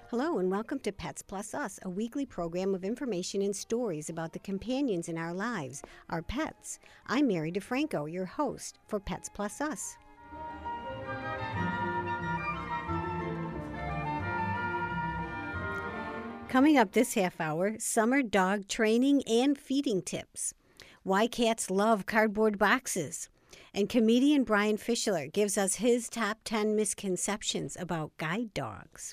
Hello and welcome to Pets Plus Us, a weekly program of information and stories about the companions in our lives, our pets. I'm Mary DeFranco, your host for Pets Plus Us. Coming up this half hour, summer dog training and feeding tips, why cats love cardboard boxes, and comedian Brian Fischler gives us his top 10 misconceptions about guide dogs.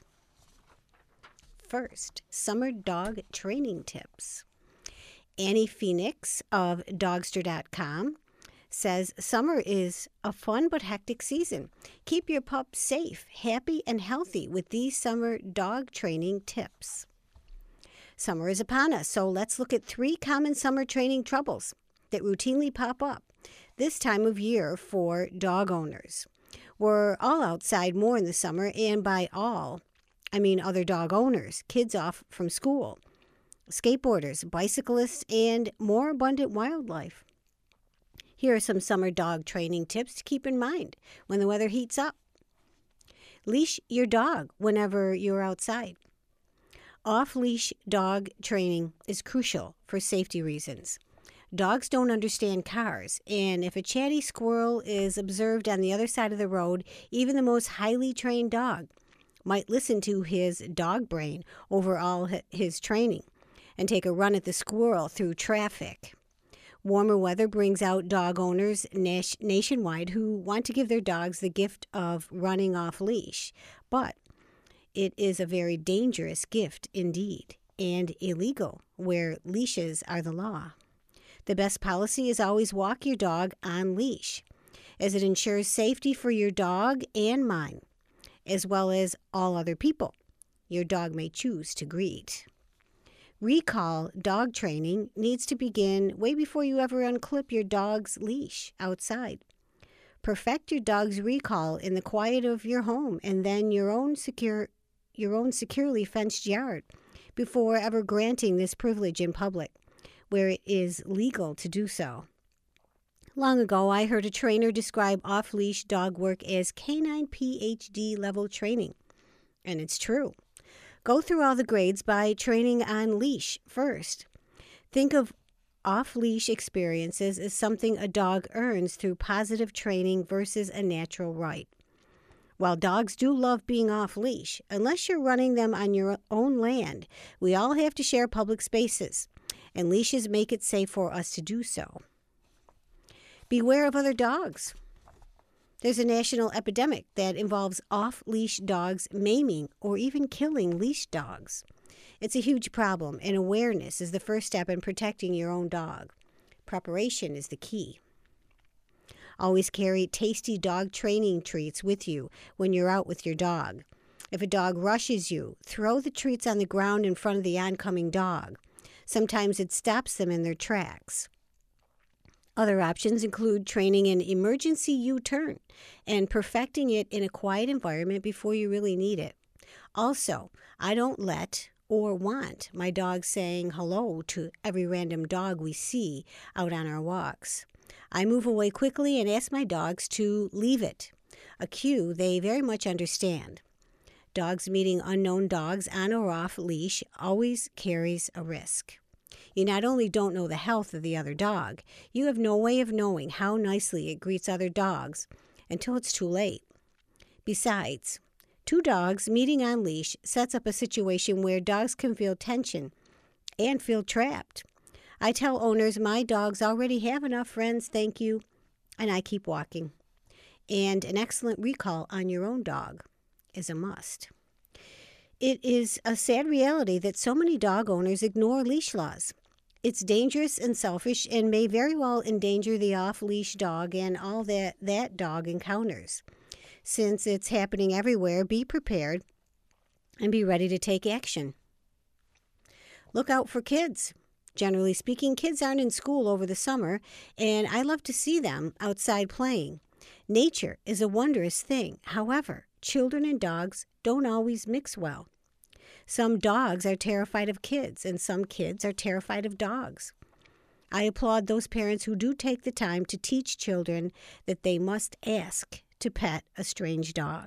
First, summer dog training tips. Annie Phoenix of Dogster.com says summer is a fun but hectic season. Keep your pup safe, happy, and healthy with these summer dog training tips. Summer is upon us, so let's look at 3 common summer training troubles that routinely pop up this time of year for dog owners. We're all outside more in the summer, and by all, I mean other dog owners, kids off from school, skateboarders, bicyclists, and more abundant wildlife. Here are some summer dog training tips to keep in mind when the weather heats up. Leash your dog whenever you're outside. Off-leash dog training is crucial for safety reasons. Dogs don't understand cars, and if a chatty squirrel is observed on the other side of the road, even the most highly trained dog might listen to his dog brain over all his training and take a run at the squirrel through traffic. Warmer weather brings out dog owners nationwide who want to give their dogs the gift of running off leash, but it is a very dangerous gift indeed, and illegal where leashes are the law. The best policy is always walk your dog on leash, as it ensures safety for your dog and mine, as well as all other people your dog may choose to greet. Recall dog training needs to begin way before you ever unclip your dog's leash outside. Perfect your dog's recall in the quiet of your home and then your own securely fenced yard before ever granting this privilege in public, where it is legal to do so. Long ago, I heard a trainer describe off-leash dog work as canine PhD level training, and it's true. Go through all the grades by training on leash first. Think of off-leash experiences as something a dog earns through positive training versus a natural right. While dogs do love being off-leash, unless you're running them on your own land, we all have to share public spaces, and leashes make it safe for us to do so. Beware of other dogs. There's a national epidemic that involves off-leash dogs maiming or even killing leash dogs. It's a huge problem, and awareness is the first step in protecting your own dog. Preparation is the key. Always carry tasty dog training treats with you when you're out with your dog. If a dog rushes you, throw the treats on the ground in front of the oncoming dog. Sometimes it stops them in their tracks. Other options include training an emergency U-turn and perfecting it in a quiet environment before you really need it. Also, I don't let or want my dog saying hello to every random dog we see out on our walks. I move away quickly and ask my dogs to leave it, a cue they very much understand. Dogs meeting unknown dogs on or off leash always carries a risk. You not only don't know the health of the other dog, you have no way of knowing how nicely it greets other dogs until it's too late. Besides, 2 dogs meeting on leash sets up a situation where dogs can feel tension and feel trapped. I tell owners my dogs already have enough friends, thank you, and I keep walking. And an excellent recall on your own dog is a must. It is a sad reality that so many dog owners ignore leash laws. It's dangerous and selfish and may very well endanger the off-leash dog and all that dog encounters. Since it's happening everywhere, be prepared and be ready to take action. Look out for kids. Generally speaking, kids aren't in school over the summer, and I love to see them outside playing. Nature is a wondrous thing. However, children and dogs don't always mix well. Some dogs are terrified of kids, and some kids are terrified of dogs. I applaud those parents who do take the time to teach children that they must ask to pet a strange dog.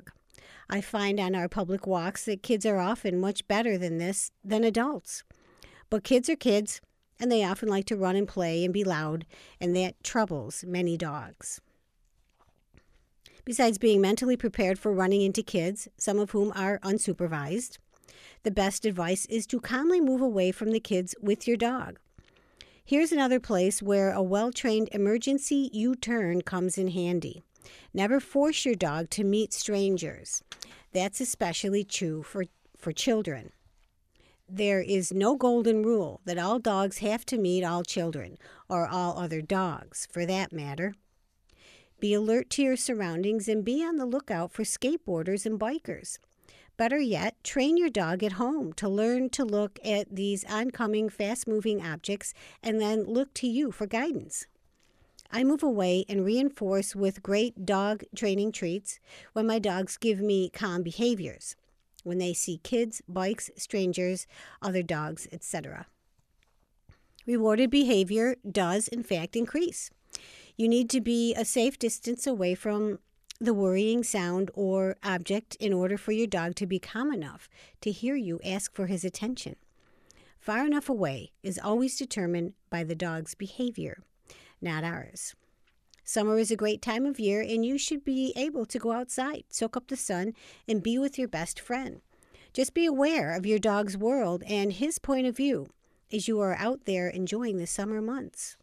I find on our public walks that kids are often much better than adults. But kids are kids, and they often like to run and play and be loud, and that troubles many dogs. Besides being mentally prepared for running into kids, some of whom are unsupervised, the best advice is to calmly move away from the kids with your dog. Here's another place where a well-trained emergency U-turn comes in handy. Never force your dog to meet strangers. That's especially true for children. There is no golden rule that all dogs have to meet all children, or all other dogs, for that matter. Be alert to your surroundings and be on the lookout for skateboarders and bikers. Better yet, train your dog at home to learn to look at these oncoming, fast-moving objects and then look to you for guidance. I move away and reinforce with great dog training treats when my dogs give me calm behaviors, when they see kids, bikes, strangers, other dogs, etc. Rewarded behavior does, in fact, increase. You need to be a safe distance away from the worrying sound or object in order for your dog to be calm enough to hear you ask for his attention. Far enough away is always determined by the dog's behavior, not ours. Summer is a great time of year, and you should be able to go outside, soak up the sun, and be with your best friend. Just be aware of your dog's world and his point of view as you are out there enjoying the summer months.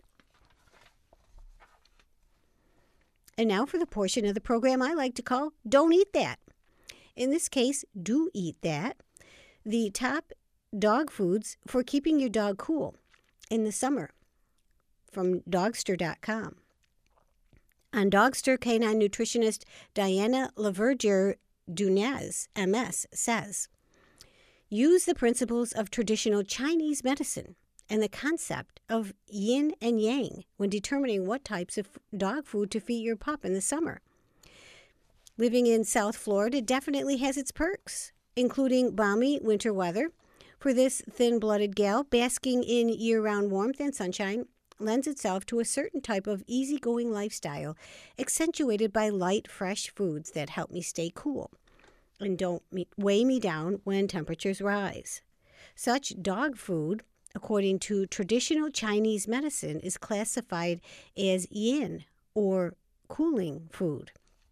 And now for the portion of the program I like to call Don't Eat That. In this case, do eat that. The top dog foods for keeping your dog cool in the summer from Dogster.com. On Dogster, canine nutritionist Diana Laverdiere-Dunez, MS, says, use the principles of traditional Chinese medicine and the concept of yin and yang when determining what types of dog food to feed your pup in the summer. Living in South Florida definitely has its perks, including balmy winter weather. For this thin-blooded gal, basking in year-round warmth and sunshine lends itself to a certain type of easygoing lifestyle, accentuated by light, fresh foods that help me stay cool and don't weigh me down when temperatures rise. Such dog food, according to traditional Chinese medicine, is classified as yin, or cooling food.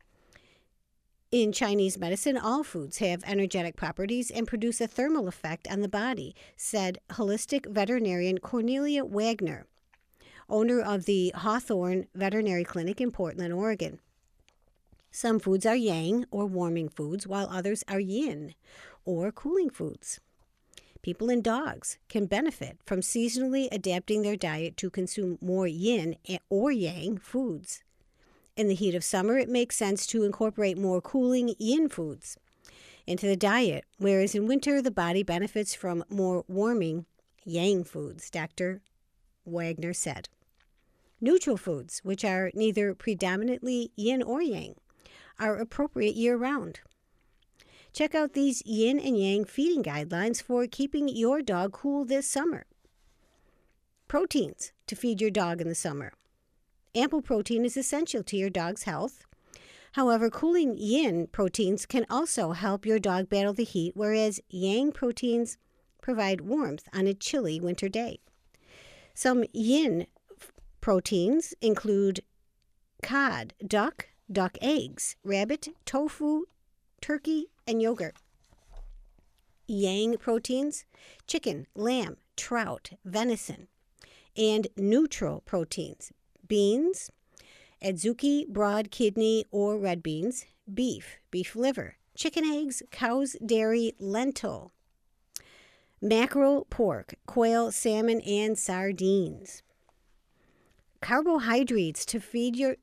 In Chinese medicine, all foods have energetic properties and produce a thermal effect on the body, said holistic veterinarian Cornelia Wagner, owner of the Hawthorne Veterinary Clinic in Portland, Oregon. Some foods are yang, or warming foods, while others are yin, or cooling foods. People and dogs can benefit from seasonally adapting their diet to consume more yin or yang foods. In the heat of summer, it makes sense to incorporate more cooling yin foods into the diet, whereas in winter, the body benefits from more warming yang foods, Dr. Wagner said. Neutral foods, which are neither predominantly yin or yang, are appropriate year-round. Check out these yin and yang feeding guidelines for keeping your dog cool this summer. Proteins to feed your dog in the summer. Ample protein is essential to your dog's health. However, cooling yin proteins can also help your dog battle the heat, whereas yang proteins provide warmth on a chilly winter day. Some yin proteins include cod, duck eggs, rabbit, tofu, turkey, and yogurt. Yang proteins, chicken, lamb, trout, venison. And neutral proteins, beans, adzuki, broad kidney or red beans, beef liver, chicken eggs, cow's dairy, lentil, mackerel, pork, quail, salmon, and sardines. Carbohydrates to feed your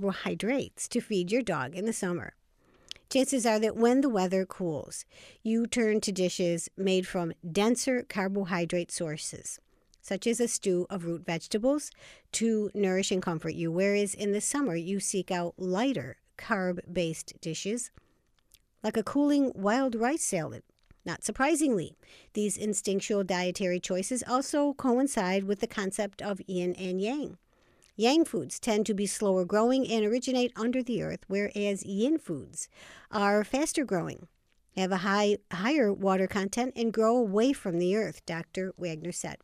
dog in the summer. Chances are that when the weather cools, you turn to dishes made from denser carbohydrate sources, such as a stew of root vegetables, to nourish and comfort you, whereas in the summer you seek out lighter carb-based dishes, like a cooling wild rice salad. Not surprisingly, these instinctual dietary choices also coincide with the concept of yin and yang. Yang foods tend to be slower growing and originate under the earth, whereas yin foods are faster growing, have a higher water content, and grow away from the earth, Dr. Wagner said.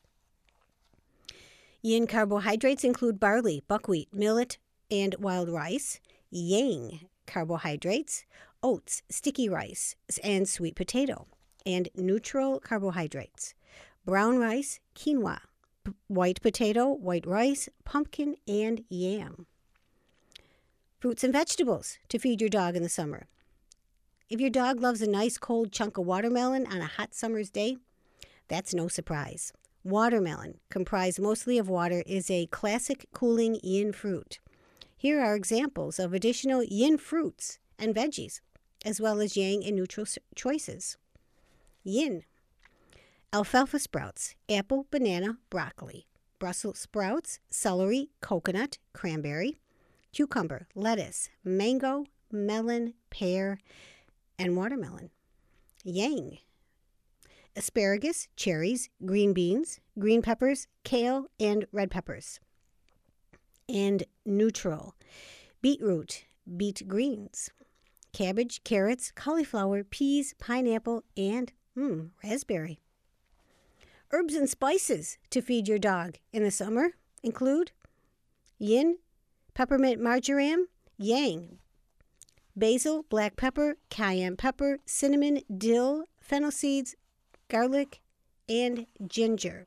Yin carbohydrates include barley, buckwheat, millet, and wild rice. Yang carbohydrates, oats, sticky rice, and sweet potato. And neutral carbohydrates, brown rice, quinoa, white potato, white rice, pumpkin, and yam. Fruits and vegetables to feed your dog in the summer. If your dog loves a nice cold chunk of watermelon on a hot summer's day, that's no surprise. Watermelon, comprised mostly of water, is a classic cooling yin fruit. Here are examples of additional yin fruits and veggies, as well as yang and neutral choices. Yin: alfalfa sprouts, apple, banana, broccoli, Brussels sprouts, celery, coconut, cranberry, cucumber, lettuce, mango, melon, pear, and watermelon. Yang: asparagus, cherries, green beans, green peppers, kale, and red peppers. And neutral: beetroot, beet greens, cabbage, carrots, cauliflower, peas, pineapple, and raspberry. Herbs and spices to feed your dog in the summer include yin, peppermint marjoram; yang, basil, black pepper, cayenne pepper, cinnamon, dill, fennel seeds, garlic, and ginger.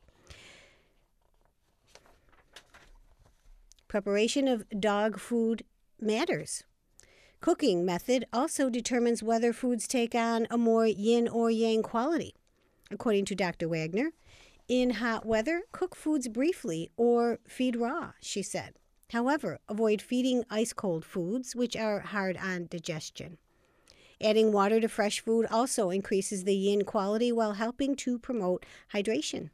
Preparation of dog food matters. Cooking method also determines whether foods take on a more yin or yang quality. According to Dr. Wagner, in hot weather, cook foods briefly or feed raw, she said. However, avoid feeding ice-cold foods, which are hard on digestion. Adding water to fresh food also increases the yin quality while helping to promote hydration.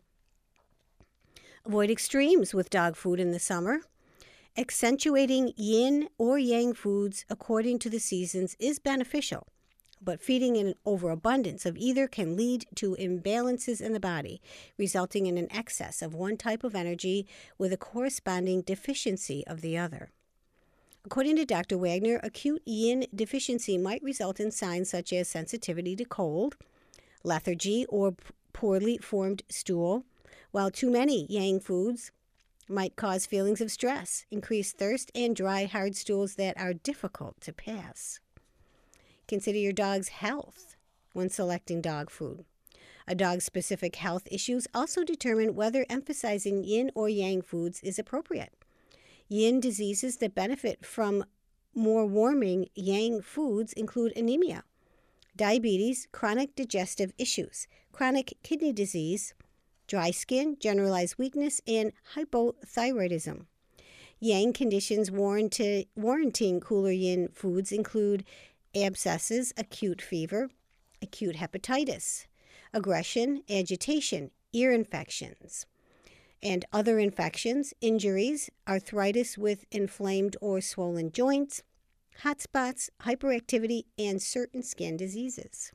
Avoid extremes with dog food in the summer. Accentuating yin or yang foods according to the seasons is beneficial, but feeding an overabundance of either can lead to imbalances in the body, resulting in an excess of one type of energy with a corresponding deficiency of the other. According to Dr. Wagner, acute yin deficiency might result in signs such as sensitivity to cold, lethargy, or poorly formed stool, while too many yang foods might cause feelings of stress, increased thirst, and dry, hard stools that are difficult to pass. Consider your dog's health when selecting dog food. A dog's specific health issues also determine whether emphasizing yin or yang foods is appropriate. Yin diseases that benefit from more warming yang foods include anemia, diabetes, chronic digestive issues, chronic kidney disease, dry skin, generalized weakness, and hypothyroidism. Yang conditions warranting cooler yin foods include abscesses, acute fever, acute hepatitis, aggression, agitation, ear infections, and other infections, injuries, arthritis with inflamed or swollen joints, hot spots, hyperactivity, and certain skin diseases.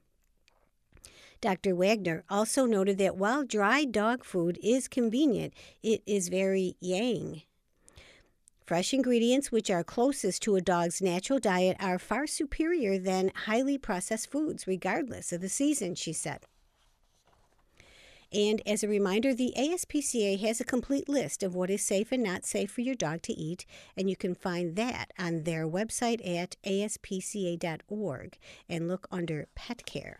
Dr. Wagner also noted that while dry dog food is convenient, it is very yang. Fresh ingredients, which are closest to a dog's natural diet, are far superior than highly processed foods, regardless of the season, she said. And as a reminder, the ASPCA has a complete list of what is safe and not safe for your dog to eat, and you can find that on their website at aspca.org and look under Pet Care.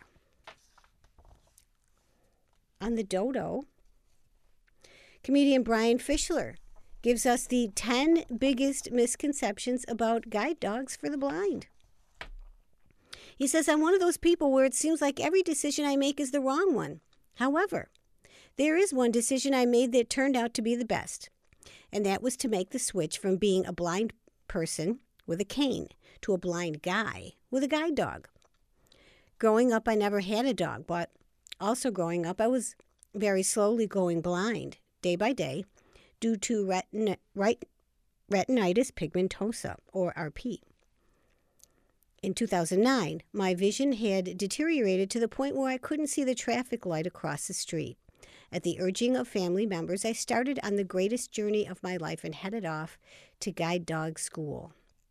On the dodo, comedian Brian Fischler gives us the 10 biggest misconceptions about guide dogs for the blind. He says, I'm one of those people where it seems like every decision I make is the wrong one. However, there is one decision I made that turned out to be the best, and that was to make the switch from being a blind person with a cane to a blind guy with a guide dog. Growing up, I never had a dog, but also growing up, I was very slowly going blind, day by day, due to retinitis pigmentosa, or RP. In 2009, my vision had deteriorated to the point where I couldn't see the traffic light across the street. At the urging of family members, I started on the greatest journey of my life and headed off to guide dog school.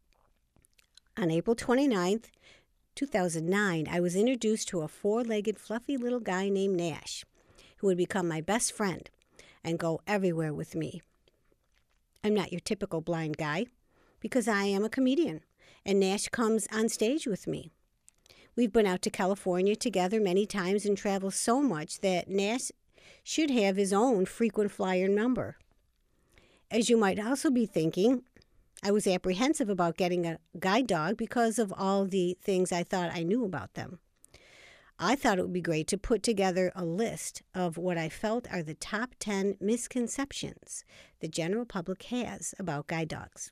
On April 29th, 2009, I was introduced to a four-legged, fluffy little guy named Nash, who would become my best friend and go everywhere with me. I'm not your typical blind guy because I am a comedian, and Nash comes on stage with me. We've been out to California together many times and traveled so much that Nash should have his own frequent flyer number. As you might also be thinking, I was apprehensive about getting a guide dog because of all the things I thought I knew about them. I thought it would be great to put together a list of what I felt are the top 10 misconceptions the general public has about guide dogs.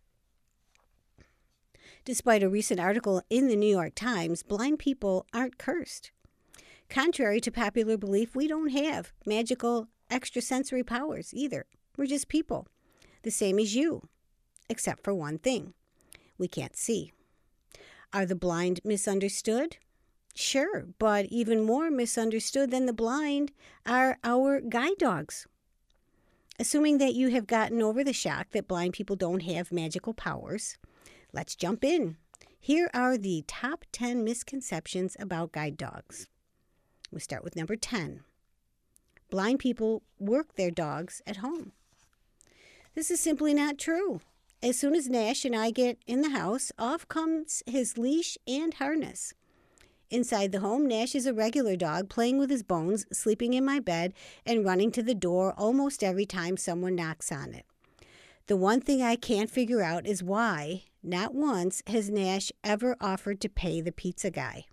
Despite a recent article in the New York Times, blind people aren't cursed. Contrary to popular belief, we don't have magical extrasensory powers either. We're just people, the same as you, except for one thing. We can't see. Are the blind misunderstood? Sure, but even more misunderstood than the blind are our guide dogs. Assuming that you have gotten over the shock that blind people don't have magical powers, let's jump in. Here are the top 10 misconceptions about guide dogs. We start with number 10. Blind people work their dogs at home. This is simply not true. As soon as Nash and I get in the house, off comes his leash and harness. Inside the home, Nash is a regular dog, playing with his bones, sleeping in my bed, and running to the door almost every time someone knocks on it. The one thing I can't figure out is why, not once, has Nash ever offered to pay the pizza guy.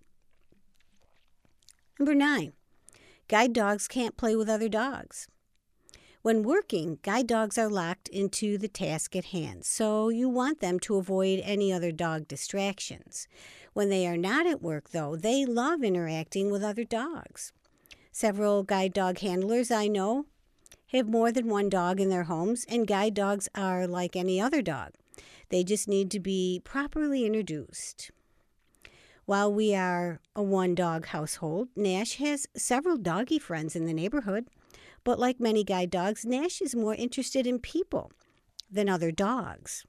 Number 9, guide dogs can't play with other dogs. When working, guide dogs are locked into the task at hand, so you want them to avoid any other dog distractions. When they are not at work, though, they love interacting with other dogs. Several guide dog handlers I know have more than one dog in their homes, and guide dogs are like any other dog. They just need to be properly introduced. While we are a one-dog household, Nash has several doggy friends in the neighborhood. But like many guide dogs, Nash is more interested in people than other dogs.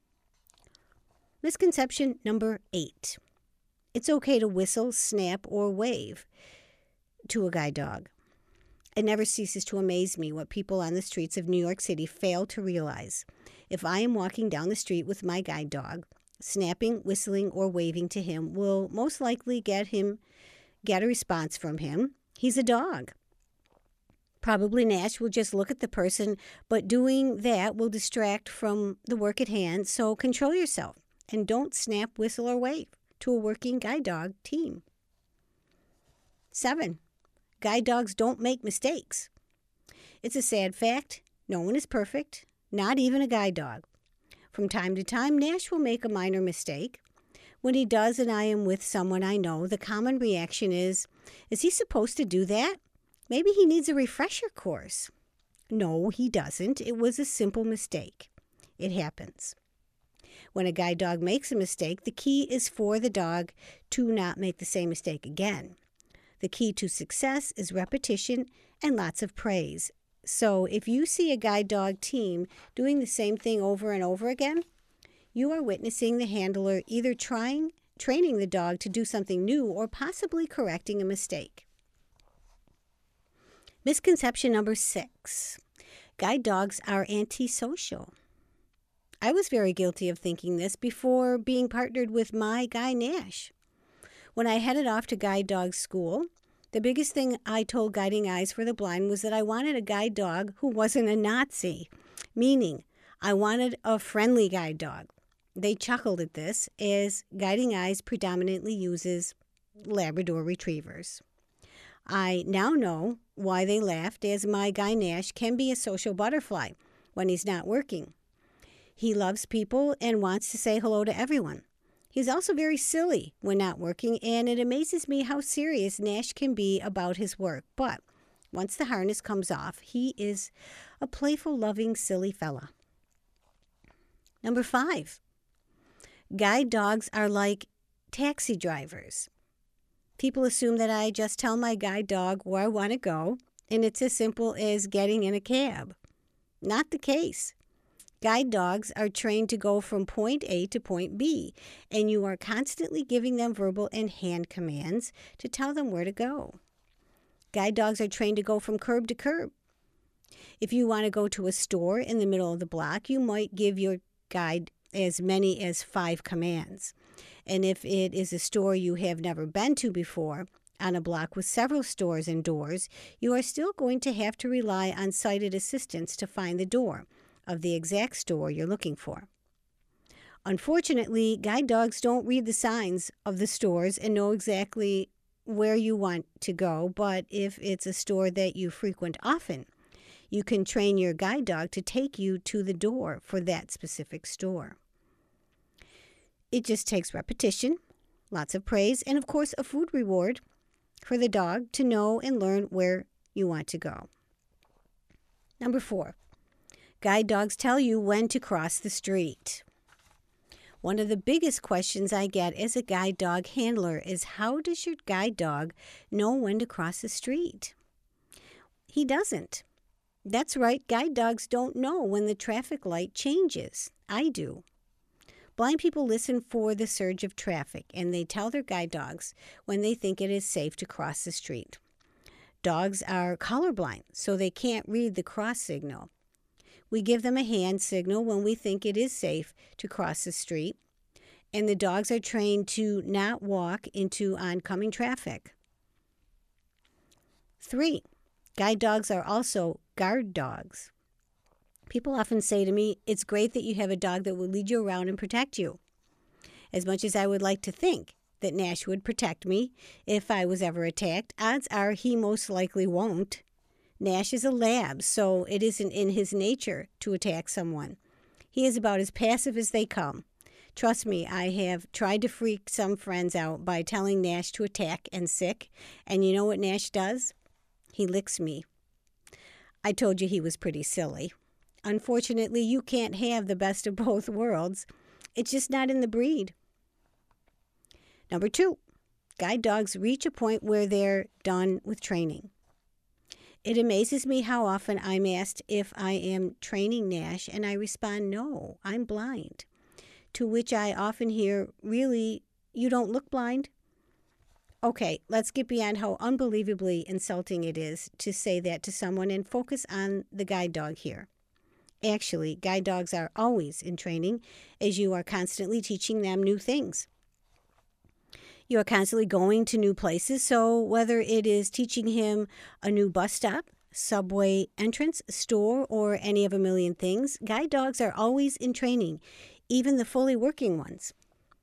Misconception number 8. It's okay to whistle, snap, or wave to a guide dog. It never ceases to amaze me what people on the streets of New York City fail to realize. If I am walking down the street with my guide dog, snapping, whistling, or waving to him will most likely get a response from him. He's a dog. Probably Nash will just look at the person, but doing that will distract from the work at hand, so control yourself and don't snap, whistle, or wave to a working guide dog team. 7. Guide dogs don't make mistakes. It's a sad fact. No one is perfect, not even a guide dog. From time to time, Nash will make a minor mistake. When he does and I am with someone I know, the common reaction is he supposed to do that? Maybe he needs a refresher course. No, he doesn't. It was a simple mistake. It happens. When a guide dog makes a mistake, the key is for the dog to not make the same mistake again. The key to success is repetition and lots of praise. So if you see a guide dog team doing the same thing over and over again, you are witnessing the handler either training the dog to do something new or possibly correcting a mistake. Misconception number 6. Guide dogs are antisocial. I was very guilty of thinking this before being partnered with my guy Nash. When I headed off to guide dog school, the biggest thing I told Guiding Eyes for the Blind was that I wanted a guide dog who wasn't a Nazi, meaning I wanted a friendly guide dog. They chuckled at this, as Guiding Eyes predominantly uses Labrador retrievers. I now know why they laughed, as my guy Nash can be a social butterfly when he's not working. He loves people and wants to say hello to everyone. He's also very silly when not working, and it amazes me how serious Nash can be about his work. But once the harness comes off, he is a playful, loving, silly fella. Number 5. Guide dogs are like taxi drivers. People assume that I just tell my guide dog where I want to go, and it's as simple as getting in a cab. Not the case. Guide dogs are trained to go from point A to point B, and you are constantly giving them verbal and hand commands to tell them where to go. Guide dogs are trained to go from curb to curb. If you want to go to a store in the middle of the block, you might give your guide as many as 5 commands. And if it is a store you have never been to before, on a block with several stores and doors, you are still going to have to rely on sighted assistance to find the door of the exact store you're looking for. Unfortunately, guide dogs don't read the signs of the stores and know exactly where you want to go, but if it's a store that you frequent often, you can train your guide dog to take you to the door for that specific store. It just takes repetition, lots of praise, and of course a food reward for the dog to know and learn where you want to go. Number 4, guide dogs tell you when to cross the street. One of the biggest questions I get as a guide dog handler is, how does your guide dog know when to cross the street? He doesn't. That's right, guide dogs don't know when the traffic light changes. I do. Blind people listen for the surge of traffic, and they tell their guide dogs when they think it is safe to cross the street. Dogs are colorblind, so they can't read the cross signal. We give them a hand signal when we think it is safe to cross the street, and the dogs are trained to not walk into oncoming traffic. 3, guide dogs are also guard dogs. People often say to me, it's great that you have a dog that will lead you around and protect you. As much as I would like to think that Nash would protect me if I was ever attacked, odds are he most likely won't. Nash is a lab, so it isn't in his nature to attack someone. He is about as passive as they come. Trust me, I have tried to freak some friends out by telling Nash to attack and sick, and you know what Nash does? He licks me. I told you he was pretty silly. Unfortunately, you can't have the best of both worlds. It's just not in the breed. Number 2, guide dogs reach a point where they're done with training. It amazes me how often I'm asked if I am training Nash, and I respond, no, I'm blind. To which I often hear, really, you don't look blind? Okay, let's get beyond how unbelievably insulting it is to say that to someone and focus on the guide dog here. Actually, guide dogs are always in training, as you are constantly teaching them new things. You are constantly going to new places, so whether it is teaching him a new bus stop, subway entrance, store, or any of a million things, guide dogs are always in training, even the fully working ones.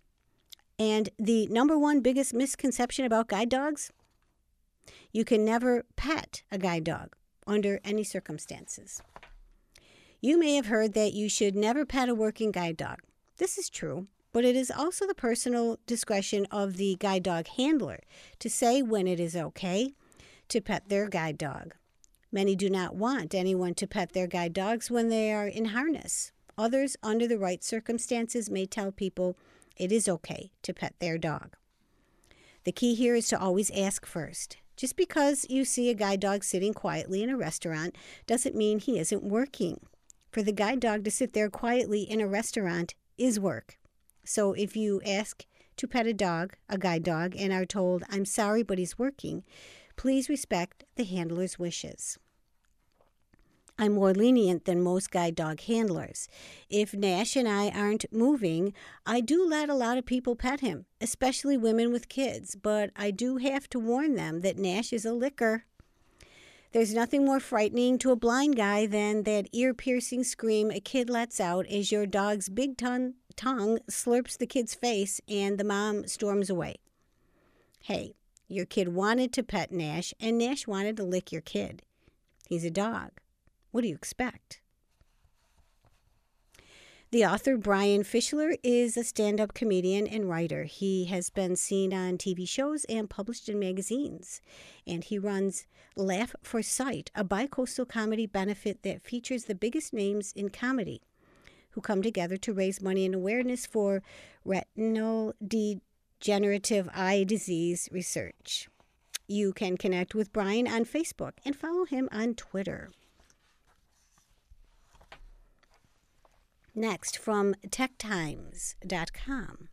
And the number 1 biggest misconception about guide dogs? You can never pet a guide dog under any circumstances. You may have heard that you should never pet a working guide dog. This is true, but it is also the personal discretion of the guide dog handler to say when it is okay to pet their guide dog. Many do not want anyone to pet their guide dogs when they are in harness. Others, under the right circumstances, may tell people it is okay to pet their dog. The key here is to always ask first. Just because you see a guide dog sitting quietly in a restaurant doesn't mean he isn't working. For the guide dog to sit there quietly in a restaurant is work. So if you ask to pet a guide dog, and are told, I'm sorry, but he's working, please respect the handler's wishes. I'm more lenient than most guide dog handlers. If Nash and I aren't moving, I do let a lot of people pet him, especially women with kids, but I do have to warn them that Nash is a licker. There's nothing more frightening to a blind guy than that ear-piercing scream a kid lets out as your dog's big tongue slurps the kid's face and the mom storms away. Hey, your kid wanted to pet Nash, and Nash wanted to lick your kid. He's a dog. What do you expect? The author Brian Fischler is a stand-up comedian and writer. He has been seen on TV shows and published in magazines. And he runs Laugh for Sight, a bi-coastal comedy benefit that features the biggest names in comedy who come together to raise money and awareness for retinal degenerative eye disease research. You can connect with Brian on Facebook and follow him on Twitter. Next, from techtimes.com.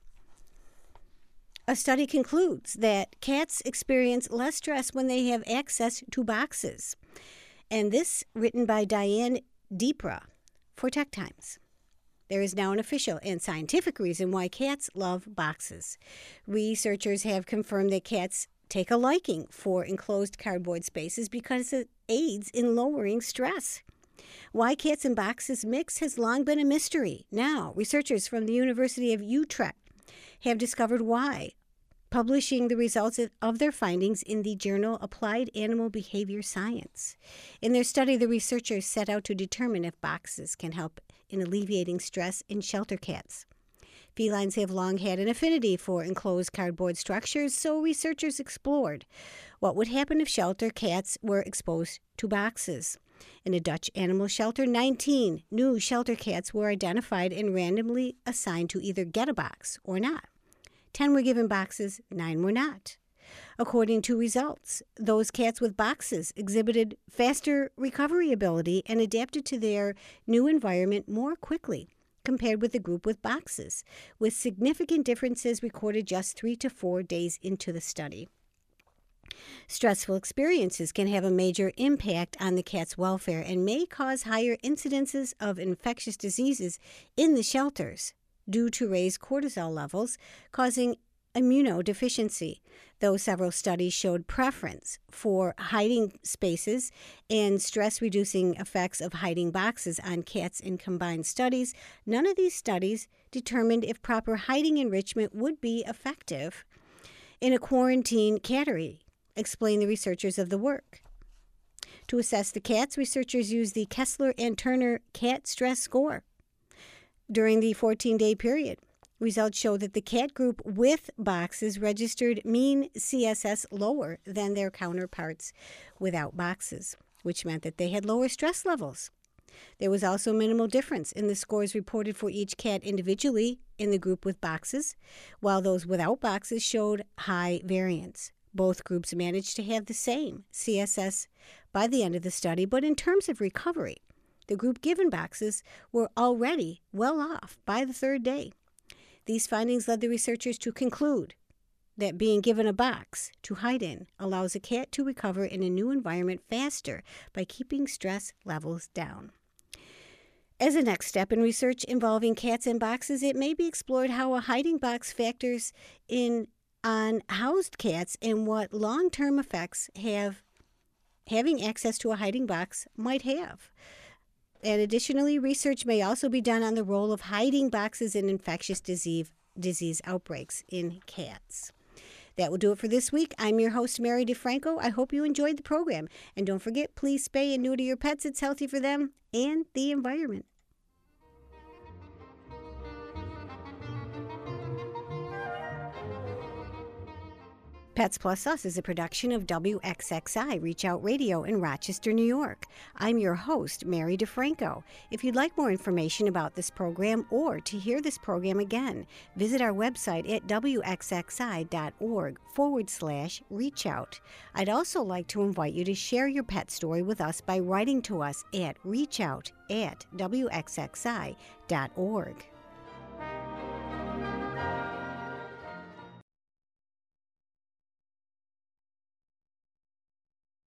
A study concludes that cats experience less stress when they have access to boxes. And this written by Diane Deepra for Tech Times. There is now an official and scientific reason why cats love boxes. Researchers have confirmed that cats take a liking for enclosed cardboard spaces because it aids in lowering stress. Why cats and boxes mix has long been a mystery. Now, researchers from the University of Utrecht have discovered why, publishing the results of their findings in the journal Applied Animal Behavior Science. In their study, the researchers set out to determine if boxes can help in alleviating stress in shelter cats. Felines have long had an affinity for enclosed cardboard structures, so researchers explored what would happen if shelter cats were exposed to boxes. In a Dutch animal shelter, 19 new shelter cats were identified and randomly assigned to either get a box or not. 10 were given boxes, 9 were not. According to results, those cats with boxes exhibited faster recovery ability and adapted to their new environment more quickly compared with the group with boxes, with significant differences recorded just 3 to 4 days into the study. Stressful experiences can have a major impact on the cat's welfare and may cause higher incidences of infectious diseases in the shelters due to raised cortisol levels, causing immunodeficiency, though several studies showed preference for hiding spaces and stress-reducing effects of hiding boxes on cats in combined studies. None of these studies determined if proper hiding enrichment would be effective in a quarantine cattery, explain the researchers of the work. To assess the cats, researchers used the Kessler and Turner Cat Stress Score during the 14-day period. Results show that the cat group with boxes registered mean CSS lower than their counterparts without boxes, which meant that they had lower stress levels. There was also minimal difference in the scores reported for each cat individually in the group with boxes, while those without boxes showed high variance. Both groups managed to have the same CSS by the end of the study, but in terms of recovery, the group given boxes were already well off by the 3rd day. These findings led the researchers to conclude that being given a box to hide in allows a cat to recover in a new environment faster by keeping stress levels down. As a next step in research involving cats and boxes, it may be explored how a hiding box factors in on housed cats and what long-term effects having access to a hiding box might have. And additionally, research may also be done on the role of hiding boxes in infectious disease outbreaks in cats. That will do it for this week. I'm your host, Mary DeFranco. I hope you enjoyed the program. And don't forget, please spay and neuter your pets. It's healthy for them and the environment. Pets Plus Us is a production of WXXI Reach Out Radio in Rochester, New York. I'm your host, Mary DeFranco. If you'd like more information about this program or to hear this program again, visit our website at wxxi.org/reachout. I'd also like to invite you to share your pet story with us by writing to us at reachout@wxxi.org.